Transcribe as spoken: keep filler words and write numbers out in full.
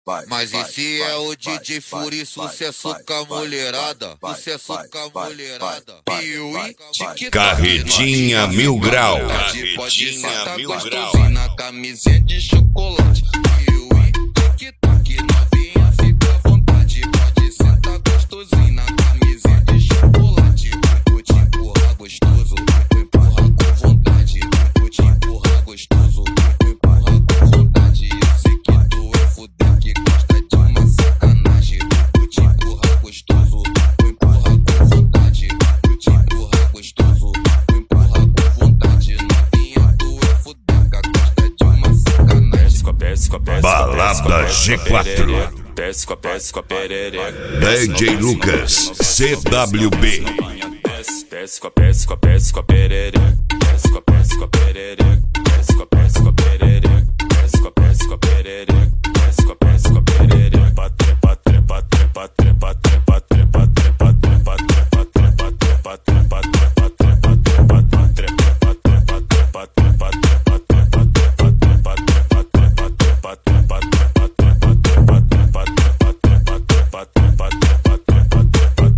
Mas esse é o D J Fury, sucesso com a mulherada, sucesso com a mulherada. Piuí, Carretinha Mil Grau, Carretinha Mil Grau. Na camisinha de chocolate. Piuí, tic-tac, novinha, fica à vontade. Pode sentar gostosinho na camisinha de chocolate. Vou te empurrar gostoso, vou empurrar com vontade. Vou te empurrar gostoso, vou empurrar com vontade. Eu sei que tu é fuder que gosta de uma sacanagem. Vou te empurrar gostoso, vou empurrar com vontade. Vou te empurrar gostoso, vou empurrar com vontade. Novinha, tu é fuder que gosta de uma sacanagem. Balada G quatro, Desce com a desce com a perereca. D J Lucas, C W B. Desce com a desce com a desce com a perereca. Desce com a desce com a perereca. Desce com a desce com a perereca. Desce com a desce com a perereca. Desce com a desce com a perereca. Patre patre patre patre patre patre patre patre patre patre patre patre patre patre patre patre